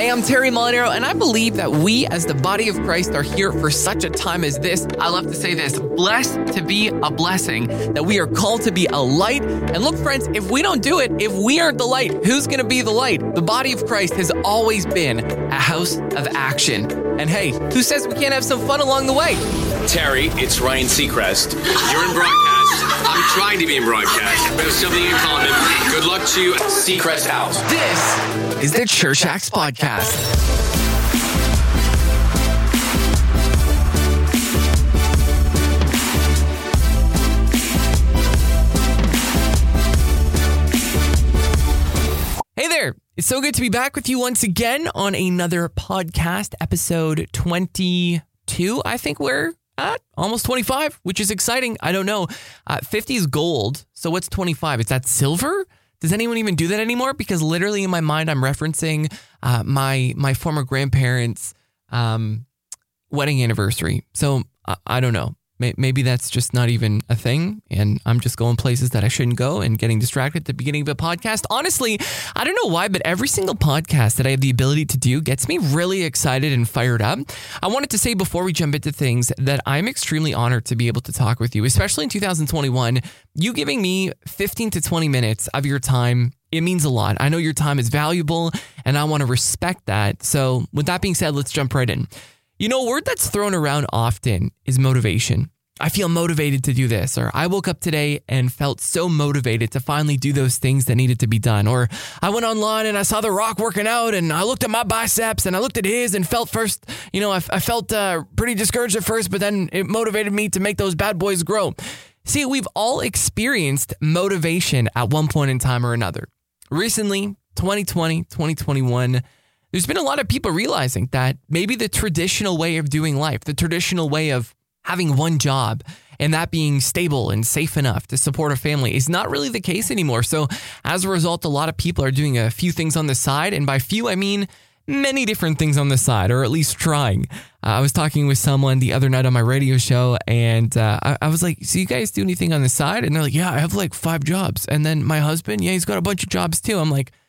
Hey, I'm Terry Molinaro, and I believe that we as the body of Christ are here for such a time as this. I love to say this, blessed to be a blessing, that we are called to be a light. And look, friends, if we don't do it, if we aren't the light, who's going to be the light? The body of Christ has always been a house of action. And hey, who says we can't have some fun along the way? Terry, it's Ryan Seacrest. You're in broadcast. I'm trying to be in broadcast. We have something in common. Good luck to Seacrest House. This is the Church Acts Podcast. Hey there. It's so good to be back with you once again on another podcast, episode 22. I think we're at almost 25, which is exciting. I don't know. 50 is gold. So what's 25? Is that silver? Does anyone even do that anymore? Because literally in my mind, I'm referencing my former grandparents' wedding anniversary. So I don't know. Maybe that's just not even a thing, and I'm just going places that I shouldn't go and getting distracted at the beginning of a podcast. Honestly, I don't know why, but every single podcast that I have the ability to do gets me really excited and fired up. I wanted to say before we jump into things that I'm extremely honored to be able to talk with you, especially in 2021. You giving me 15 to 20 minutes of your time, it means a lot. I know your time is valuable, and I want to respect that. So with that being said, let's jump right in. You know, a word that's thrown around often is motivation. I feel motivated to do this, or I woke up today and felt so motivated to finally do those things that needed to be done. Or I went online and I saw The Rock working out and I looked at my biceps and I looked at his and felt first, you know, I felt pretty discouraged at first, but then it motivated me to make those bad boys grow. See, we've all experienced motivation at one point in time or another. Recently, 2020, 2021, there's been a lot of people realizing that maybe the traditional way of doing life, the traditional way of having one job and that being stable and safe enough to support a family is not really the case anymore. So as a result, a lot of people are doing a few things on the side. And by few, I mean many different things on the side, or at least trying. I was talking with someone the other night on my radio show, and I was like, so you guys do anything on the side? And they're like, yeah, I have like 5 jobs. And then my husband, yeah, he's got a bunch of jobs too. I'm like,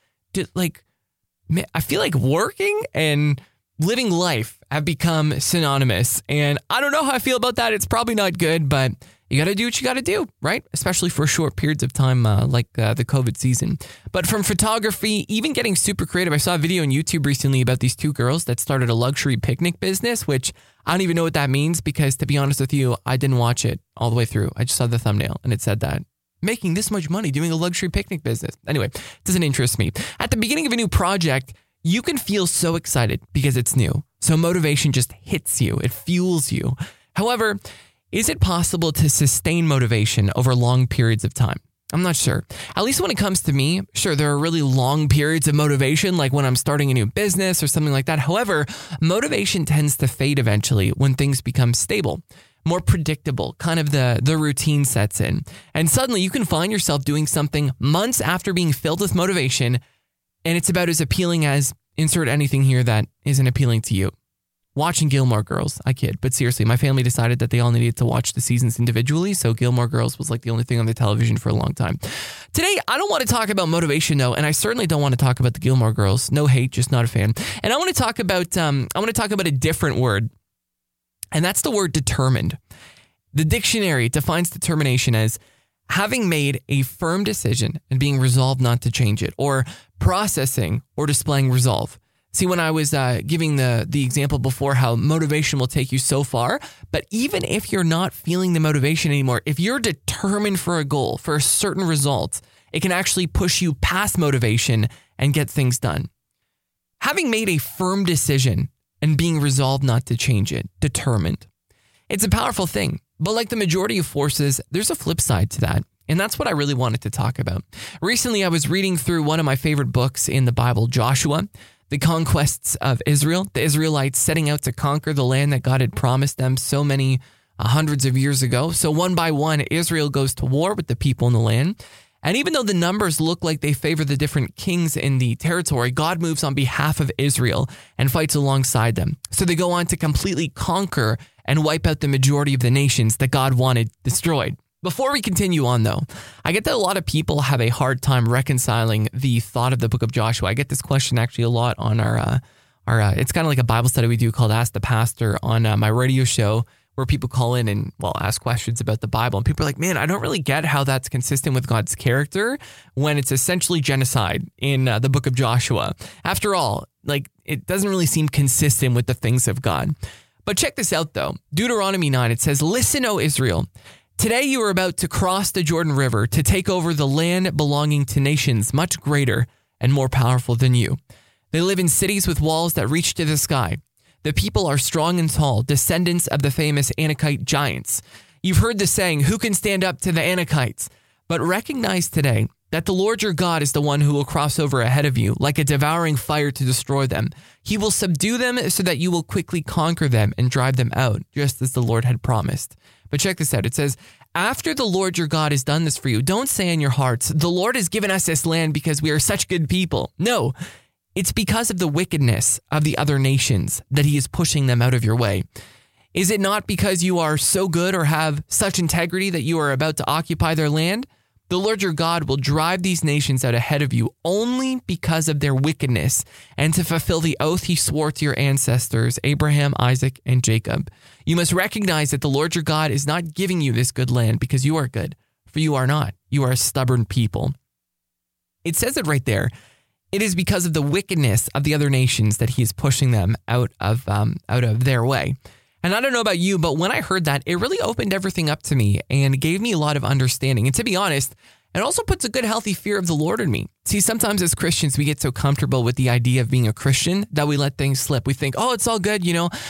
man, I feel like working and living life have become synonymous. And I don't know how I feel about that. It's probably not good, but you got to do what you got to do, right? Especially for short periods of time like the COVID season. But from photography, even getting super creative. I saw a video on YouTube recently about these 2 girls that started a luxury picnic business, which I don't even know what that means because, to be honest with you, I didn't watch it all the way through. I just saw the thumbnail and it said that. Making this much money doing a luxury picnic business. Anyway, it doesn't interest me. At the beginning of a new project, you can feel so excited because it's new. So motivation just hits you. It fuels you. However, is it possible to sustain motivation over long periods of time? I'm not sure. At least when it comes to me, sure, there are really long periods of motivation, like when I'm starting a new business or something like that. However, motivation tends to fade eventually when things become stable, more predictable, kind of the routine sets in. And suddenly you can find yourself doing something months after being filled with motivation, and it's about as appealing as insert anything here that isn't appealing to you. Watching Gilmore Girls. I kid. But seriously, my family decided that they all needed to watch the seasons individually. So Gilmore Girls was like the only thing on the television for a long time. Today, I don't want to talk about motivation though. And I certainly don't want to talk about the Gilmore Girls. No hate, just not a fan. And I want to talk about a different word. And that's the word determined. The dictionary defines determination as having made a firm decision and being resolved not to change it, or processing or displaying resolve. See, when I was giving the example before how motivation will take you so far, but even if you're not feeling the motivation anymore, if you're determined for a goal, for a certain result, it can actually push you past motivation and get things done. Having made a firm decision and being resolved not to change it, determined. It's a powerful thing, but like the majority of forces, there's a flip side to that. And that's what I really wanted to talk about. Recently, I was reading through one of my favorite books in the Bible, Joshua, the conquests of Israel, the Israelites setting out to conquer the land that God had promised them so many hundreds of years ago. So one by one, Israel goes to war with the people in the land. And even though the numbers look like they favor the different kings in the territory, God moves on behalf of Israel and fights alongside them. So they go on to completely conquer and wipe out the majority of the nations that God wanted destroyed. Before we continue on, though, I get that a lot of people have a hard time reconciling the thought of the book of Joshua. I get this question actually a lot on our it's kind of like a Bible study we do called Ask the Pastor on my radio show, where people call in and, ask questions about the Bible. And people are like, man, I don't really get how that's consistent with God's character when it's essentially genocide in the book of Joshua. After all, it doesn't really seem consistent with the things of God. But check this out, though. Deuteronomy 9, it says, "Listen, O Israel, today you are about to cross the Jordan River to take over the land belonging to nations much greater and more powerful than you. They live in cities with walls that reach to the sky. The people are strong and tall, descendants of the famous Anakite giants. You've heard the saying, 'Who can stand up to the Anakites?' But recognize today that the Lord your God is the one who will cross over ahead of you like a devouring fire to destroy them. He will subdue them so that you will quickly conquer them and drive them out, just as the Lord had promised." But check this out. It says, "After the Lord your God has done this for you, don't say in your hearts, 'The Lord has given us this land because we are such good people.' No, it's because of the wickedness of the other nations that he is pushing them out of your way. Is it not because you are so good or have such integrity that you are about to occupy their land? The Lord your God will drive these nations out ahead of you only because of their wickedness and to fulfill the oath he swore to your ancestors, Abraham, Isaac, and Jacob. You must recognize that the Lord your God is not giving you this good land because you are good, for you are not. You are a stubborn people." It says it right there. It is because of the wickedness of the other nations that he is pushing them out of their way. And I don't know about you, but when I heard that, it really opened everything up to me and gave me a lot of understanding. And to be honest, it also puts a good, healthy fear of the Lord in me. See, sometimes as Christians, we get so comfortable with the idea of being a Christian that we let things slip. We think, oh, it's all good.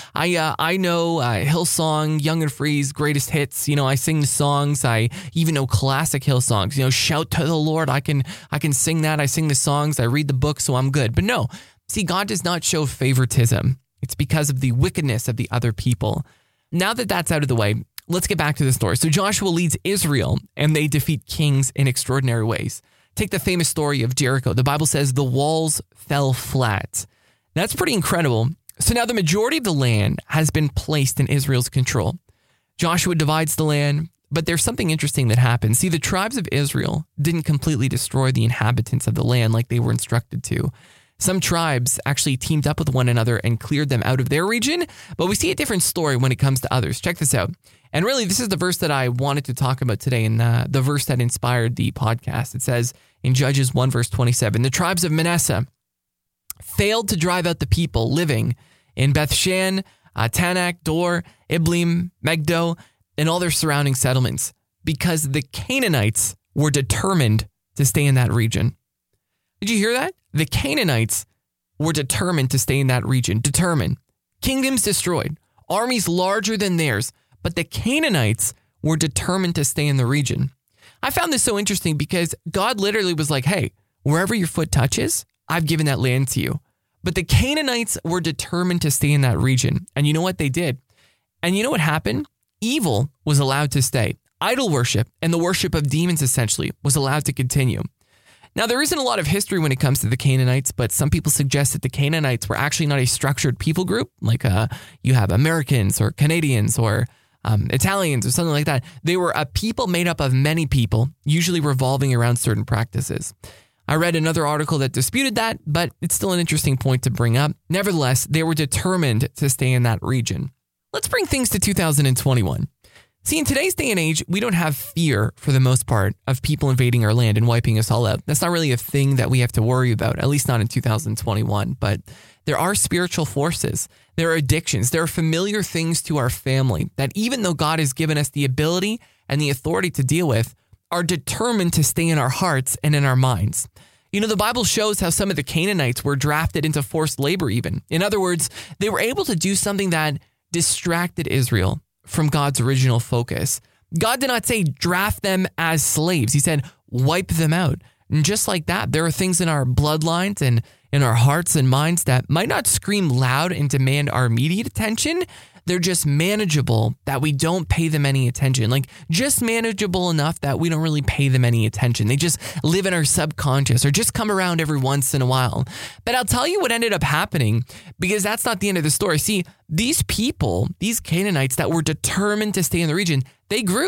I know Hillsong, Young and Free's greatest hits. I sing the songs. I even know classic Hillsongs. Shout to the Lord. I can sing that. I sing the songs. I read the book, so I'm good. But no, see, God does not show favoritism. It's because of the wickedness of the other people. Now that that's out of the way, let's get back to the story. So Joshua leads Israel and they defeat kings in extraordinary ways. Take the famous story of Jericho. The Bible says the walls fell flat. That's pretty incredible. So now the majority of the land has been placed in Israel's control. Joshua divides the land, but there's something interesting that happens. See, the tribes of Israel didn't completely destroy the inhabitants of the land like they were instructed to. Some tribes actually teamed up with one another and cleared them out of their region, but we see a different story when it comes to others. Check this out. And really, this is the verse that I wanted to talk about today, and the verse that inspired the podcast. It says in Judges 1, verse 27, "The tribes of Manasseh failed to drive out the people living in Bethshan, Tanakh, Dor, Iblim, Megiddo, and all their surrounding settlements, because the Canaanites were determined to stay in that region." Did you hear that? The Canaanites were determined to stay in that region. Determined. Kingdoms destroyed. Armies larger than theirs. But the Canaanites were determined to stay in the region. I found this so interesting because God literally was like, hey, wherever your foot touches, I've given that land to you. But the Canaanites were determined to stay in that region. And you know what they did? And you know what happened? Evil was allowed to stay. Idol worship and the worship of demons essentially was allowed to continue. Now, there isn't a lot of history when it comes to the Canaanites, but some people suggest that the Canaanites were actually not a structured people group, like you have Americans or Canadians or Italians or something like that. They were a people made up of many people, usually revolving around certain practices. I read another article that disputed that, but it's still an interesting point to bring up. Nevertheless, they were determined to stay in that region. Let's bring things to 2021. See, in today's day and age, we don't have fear, for the most part, of people invading our land and wiping us all out. That's not really a thing that we have to worry about, at least not in 2021. But there are spiritual forces. There are addictions. There are familiar things to our family that, even though God has given us the ability and the authority to deal with, are determined to stay in our hearts and in our minds. You know, the Bible shows how some of the Canaanites were drafted into forced labor even. In other words, they were able to do something that distracted Israel from God's original focus. God did not say draft them as slaves. He said wipe them out. And just like that, there are things in our bloodlines and in our hearts and minds that might not scream loud and demand our immediate attention. They're just manageable that we don't pay them any attention. Like just manageable enough that we don't really pay them any attention. They just live in our subconscious or just come around every once in a while. But I'll tell you what ended up happening, because that's not the end of the story. See, these people, these Canaanites that were determined to stay in the region, they grew.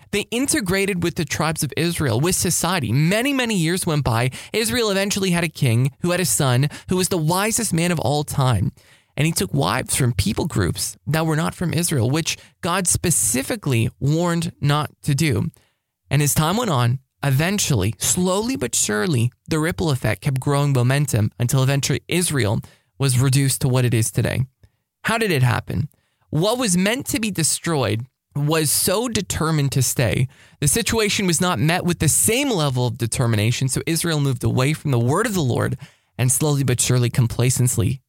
They integrated with the tribes of Israel, with society. Many, many years went by. Israel eventually had a king who had a son who was the wisest man of all time. And he took wives from people groups that were not from Israel, which God specifically warned not to do. And as time went on, eventually, slowly but surely, the ripple effect kept growing momentum until eventually Israel was reduced to what it is today. How did it happen? What was meant to be destroyed was so determined to stay. The situation was not met with the same level of determination, so Israel moved away from the word of the Lord, and slowly but surely complacency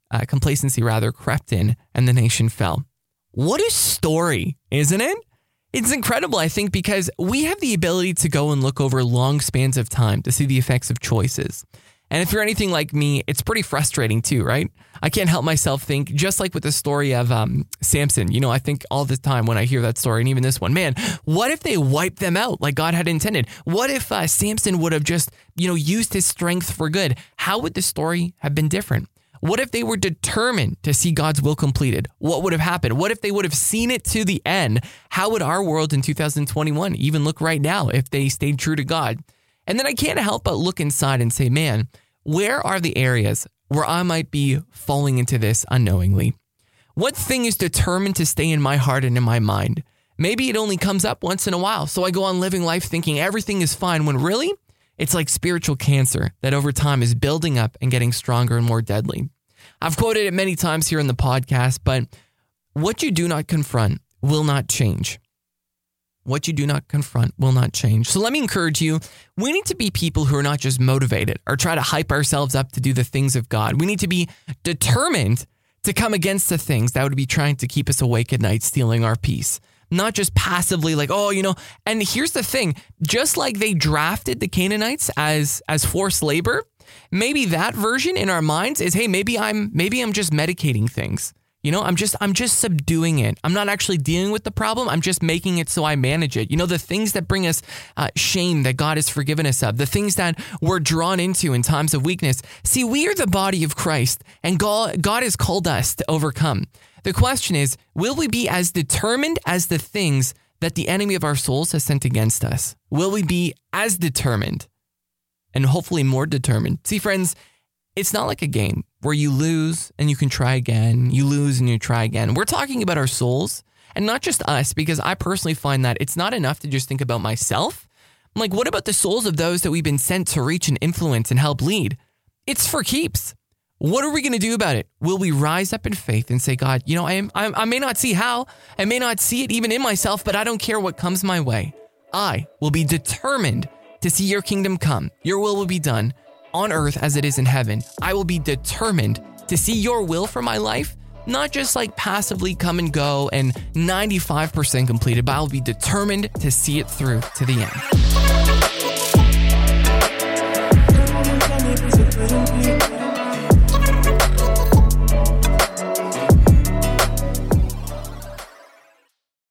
crept in, and the nation fell. What a story, isn't it? It's incredible, I think, because we have the ability to go and look over long spans of time to see the effects of choices. And if you're anything like me, it's pretty frustrating too, right? I can't help myself think, just like with the story of Samson, I think all the time when I hear that story, and even this one, man, what if they wiped them out like God had intended? What if Samson would have just, used his strength for good? How would the story have been different? What if they were determined to see God's will completed? What would have happened? What if they would have seen it to the end? How would our world in 2021 even look right now if they stayed true to God? And then I can't help but look inside and say, man, where are the areas where I might be falling into this unknowingly? What thing is determined to stay in my heart and in my mind? Maybe it only comes up once in a while, so I go on living life thinking everything is fine, when really, it's like spiritual cancer that over time is building up and getting stronger and more deadly. I've quoted it many times here in the podcast, but what you do not confront will not change. What you do not confront will not change. So let me encourage you, we need to be people who are not just motivated or try to hype ourselves up to do the things of God. We need to be determined to come against the things that would be trying to keep us awake at night, stealing our peace. Not just passively like, and here's the thing, just like they drafted the Canaanites as forced labor, maybe that version in our minds is, hey, maybe I'm just medicating things. I'm just subduing it. I'm not actually dealing with the problem. I'm just making it so I manage it. The things that bring us shame that God has forgiven us of, the things that we're drawn into in times of weakness. See, we are the body of Christ, and God has called us to overcome. The question is, will we be as determined as the things that the enemy of our souls has sent against us? Will we be as determined and hopefully more determined? See, friends, it's not like a game where you lose and you can try again. You lose and you try again. We're talking about our souls, and not just us, because I personally find that it's not enough to just think about myself. I'm like, what about the souls of those that we've been sent to reach and influence and help lead? It's for keeps. What are we going to do about it? Will we rise up in faith and say, God, I may not see how, I may not see it even in myself, but I don't care what comes my way. I will be determined to see your kingdom come. Your will be done on earth as it is in heaven. I will be determined to see your will for my life, not just like passively come and go and 95% completed, but I'll be determined to see it through to the end.